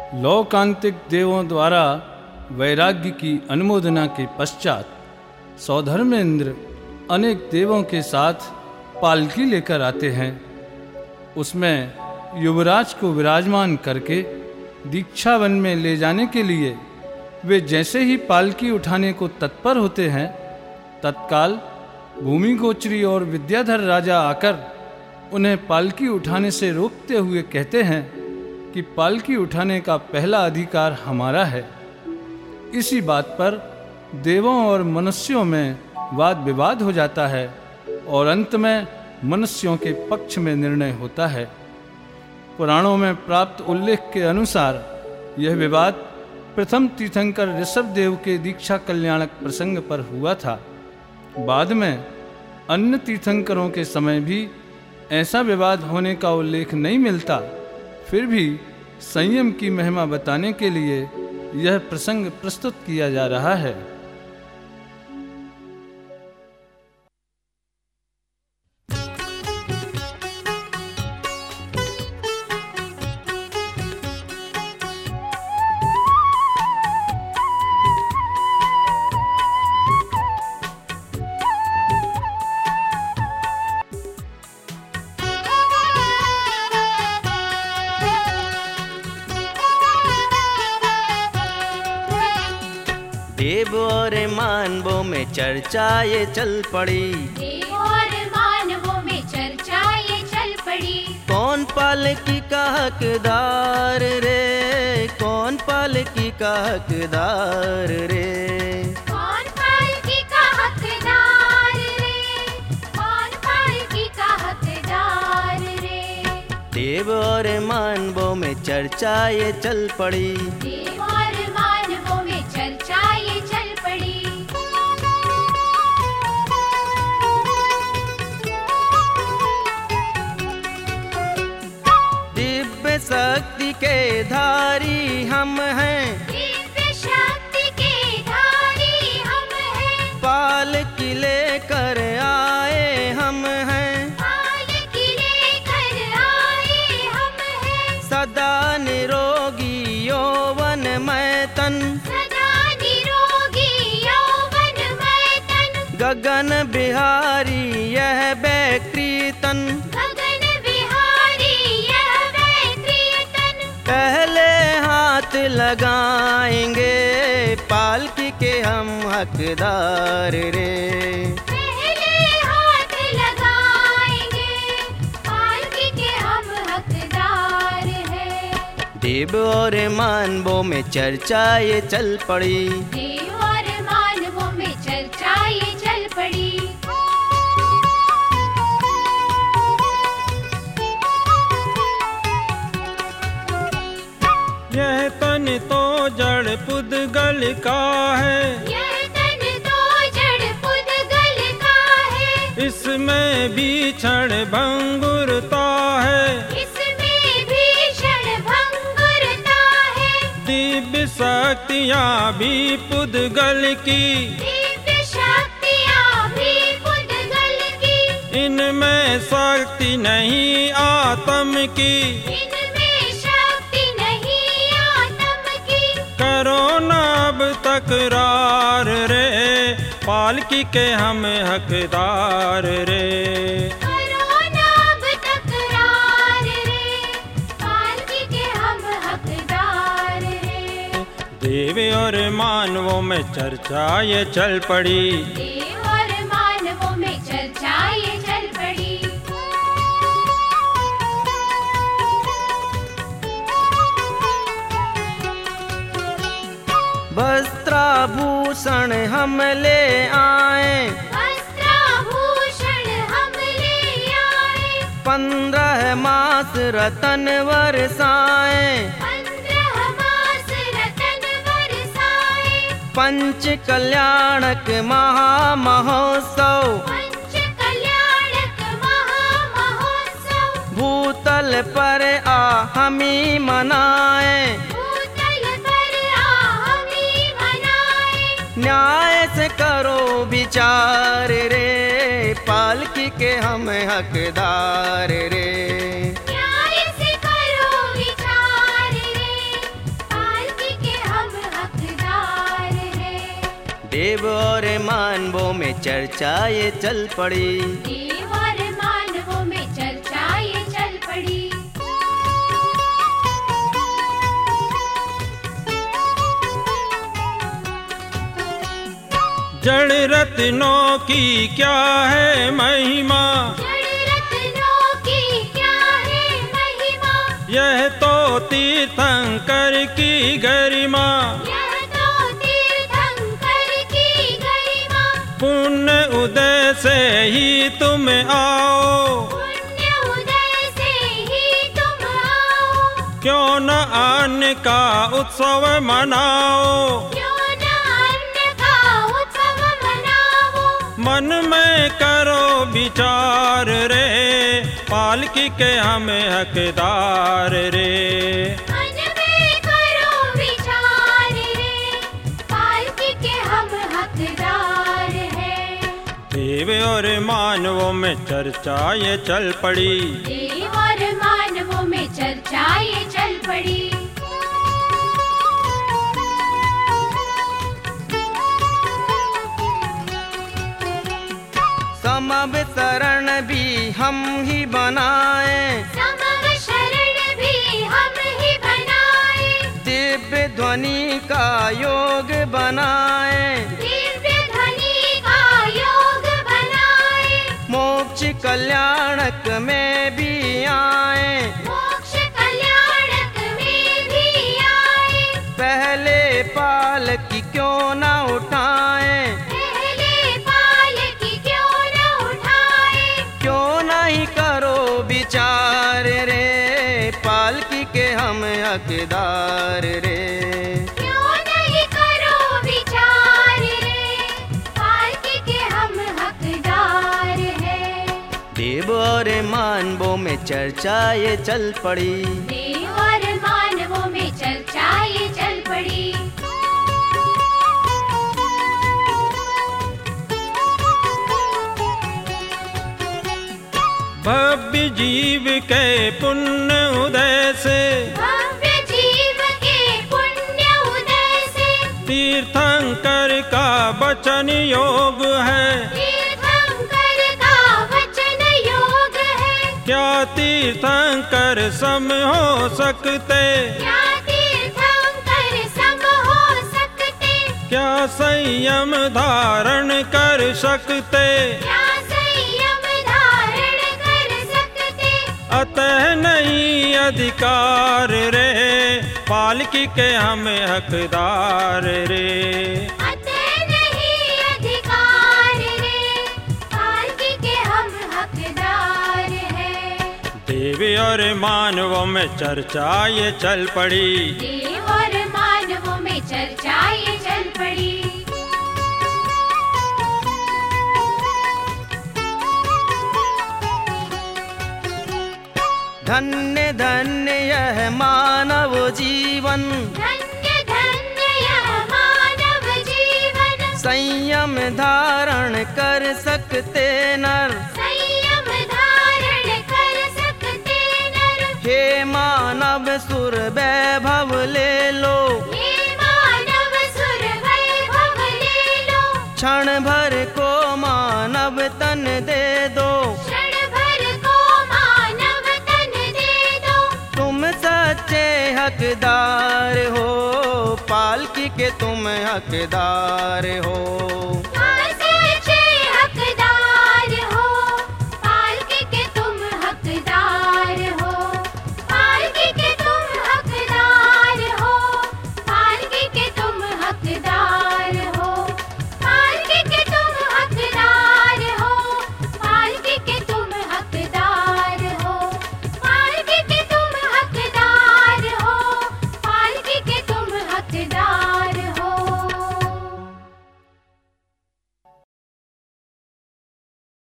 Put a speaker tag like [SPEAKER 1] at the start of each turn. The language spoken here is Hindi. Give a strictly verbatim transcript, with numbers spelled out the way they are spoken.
[SPEAKER 1] लौकांतिक देवों द्वारा वैराग्य की अनुमोदना के पश्चात सौधर्मेंद्र अनेक देवों के साथ पालकी लेकर आते हैं। उसमें युवराज को विराजमान करके दीक्षा वन में ले जाने के लिए वे जैसे ही पालकी उठाने को तत्पर होते हैं, तत्काल भूमि गोचरी और विद्याधर राजा आकर उन्हें पालकी उठाने से रोकते हुए कहते हैं कि पालकी उठाने का पहला अधिकार हमारा है। इसी बात पर देवों और मनुष्यों में वाद विवाद हो जाता है और अंत में मनुष्यों के पक्ष में निर्णय होता है। पुराणों में प्राप्त उल्लेख के अनुसार यह विवाद प्रथम तीर्थंकर ऋषभदेव के दीक्षा कल्याणक प्रसंग पर हुआ था। बाद में अन्य तीर्थंकरों के समय भी ऐसा विवाद होने का उल्लेख नहीं मिलता। फिर भी संयम की महिमा बताने के लिए यह प्रसंग प्रस्तुत किया जा रहा है।
[SPEAKER 2] देव और मानवों में चर्चा ये चल पड़ी,
[SPEAKER 3] देव और मानवों में चर्चा ये चल पड़ी।
[SPEAKER 2] कौन पालकी का हकदार रे, कौन पालकी का हकदार रे,
[SPEAKER 3] कौन पालकी का हकदार रे, कौन पालकी का हकदार रे।
[SPEAKER 2] देव और मानवों में चर्चा ये चल पड़ी,
[SPEAKER 3] देव और मानवों में चर्चा ये चल पड़ी।
[SPEAKER 2] दिव्य शक्ति के धारी हम हैं,
[SPEAKER 3] दिव्य शक्ति के धारी हम हैं,
[SPEAKER 2] पालकी लेकर आए हम हैं,
[SPEAKER 3] पालकी लेकर आए हम हैं।
[SPEAKER 2] सदा निरोगी यौवन मैं तन,
[SPEAKER 3] सदा निरोगी यौवनमय तन,
[SPEAKER 2] गगन बिहारी यह बैकृतन,
[SPEAKER 3] गगन विहारी यह वैकृतन।
[SPEAKER 2] पहले हाथ लगाएंगे पालकी के हम हकदार रे।
[SPEAKER 3] पहले हाथ लगाएंगे पालकी के हम हकदार हैं।
[SPEAKER 2] देव और मानवों में चर्चा ये चल पड़ी,
[SPEAKER 3] देव और मानवों में चर्चा ये चल पड़ी।
[SPEAKER 4] यह तन तो जड़ पुद्गल का है,
[SPEAKER 3] यह तन तो जड़ पुद्गल का है,
[SPEAKER 4] इसमें भी क्षण भंगुरता है,
[SPEAKER 3] इसमें भी क्षण भंगुरता है।
[SPEAKER 4] दिव्य शक्तियाँ भी पुद्गल की,
[SPEAKER 3] दिव्य शक्तियाँ भी पुद्गल की,
[SPEAKER 4] इनमें शक्ति नहीं आत्म की।
[SPEAKER 3] इनमें शक्ति नहीं आत्म की।
[SPEAKER 4] करो न अब तकरार रे, पालकी के हम हकदार रे।
[SPEAKER 3] करो ना अब तकरार रे, पालकी के हम हकदार रे।
[SPEAKER 4] देव और मानवों में चर्चा ये चल पड़ी,
[SPEAKER 3] देव और मानवों में चर्चा ये चल पड़ी।
[SPEAKER 2] वस्त्राभूषण हम ले आए,
[SPEAKER 3] वस्त्राभूषण हम ले आए,
[SPEAKER 2] पंद्रह मास रतन बरसाए,
[SPEAKER 3] पंद्रह मास रतन बरसाए,
[SPEAKER 2] पंच कल्याणक महामहोत्सव,
[SPEAKER 3] पंच कल्याणक महामहोत्सव,
[SPEAKER 2] भूतल पर आ हमी मनाए,
[SPEAKER 3] भूतल पर आ हमी मनाए।
[SPEAKER 2] न्याय से करो विचार रे, पालकी के हम हकदार रे।
[SPEAKER 3] न्याय से करो विचार रे,
[SPEAKER 2] देव और मानवों में चर्चा ये चल पड़ी।
[SPEAKER 3] देव और मानवों में चर्चा ये चल पड़ी।
[SPEAKER 4] जड़ रत्नों की क्या है महिमा,
[SPEAKER 3] जड़ रत्नों की क्या है महिमा,
[SPEAKER 4] यह तो तीर्थंकर की गरिमा।
[SPEAKER 3] यह तो तीर्थंकर की गरिमा।
[SPEAKER 4] पुण्य उदय से ही तुम आओ,
[SPEAKER 3] पुण्य उदय से ही तुम आओ।
[SPEAKER 4] क्यों न अन्न का उत्सव मनाओ,
[SPEAKER 3] क्यों न अन्न का उत्सव मनाओ।
[SPEAKER 4] मन में करो विचार रे, पालकी के हम हकदार रे।
[SPEAKER 3] मन में करो विचार रे, पालकी के हम हकदार हैं।
[SPEAKER 4] देव और मानवों में चर्चा ये चल पड़ी।
[SPEAKER 3] देव और मानवों में चर्चा ये चल पड़ी।
[SPEAKER 2] समव शरण भी हम ही बनाए,
[SPEAKER 3] समव शरण भी हम ही बनाए।
[SPEAKER 2] दिव्य ध्वनि का योग बनाए,
[SPEAKER 3] दिव्य ध्वनि का योग बनाए।
[SPEAKER 2] मोक्ष कल्याणक में भी आए,
[SPEAKER 3] मोक्ष कल्याणक में भी आए।
[SPEAKER 2] पहले पालकी क्यों न उठाए,
[SPEAKER 3] पहले पालकी क्यों न उठाए।
[SPEAKER 2] क्यों नहीं करो विचार रे, पालकी के हम हकदार रे।
[SPEAKER 3] क्यों नहीं करो विचार रे, पालकी के हम हकदार हैं।
[SPEAKER 2] देव और मानवों में चर्चा ये चल पड़ी।
[SPEAKER 3] देव और मानवों में चर्चा ये चल पड़ी।
[SPEAKER 4] भव्य जीव के पुण्य उदय से,
[SPEAKER 3] भव्य जीव के पुण्य उदय से।
[SPEAKER 4] तीर्थंकर का वचन योग है।
[SPEAKER 3] तीर्थंकर का वचन योग है।
[SPEAKER 4] क्या तीर्थंकर सम हो सकते,
[SPEAKER 3] क्या तीर्थंकर सम हो सकते।
[SPEAKER 4] क्या संयम धारण कर सकते।
[SPEAKER 3] क्या संयम धारण कर सकते।
[SPEAKER 4] अतः नहीं अधिकार रे, पालकी के हम हकदार रे।
[SPEAKER 3] अतः नहीं अधिकार रे, पालकी के हम हकदार हैं।
[SPEAKER 4] देव और मानवों में चर्चा ये चल पड़ी।
[SPEAKER 3] देव और मानवों में चर्चा ये चल पड़ी।
[SPEAKER 2] धन्य धन्य यह मानव जीवन,
[SPEAKER 3] धन्य धन्य यह मानव जीवन।
[SPEAKER 2] संयम धारण कर सकते नर,
[SPEAKER 3] संयम धारण कर सकते नर।
[SPEAKER 2] हे मानव सुर वैभव ले लो,
[SPEAKER 3] हे मानव सुर वैभव ले लो।
[SPEAKER 2] क्षण भर को मानव तन दे दो,
[SPEAKER 3] क्षण भर को मानव तन दे दो।
[SPEAKER 2] तुम सच्चे हकदार हो, पालकी के तुम हकदार हो।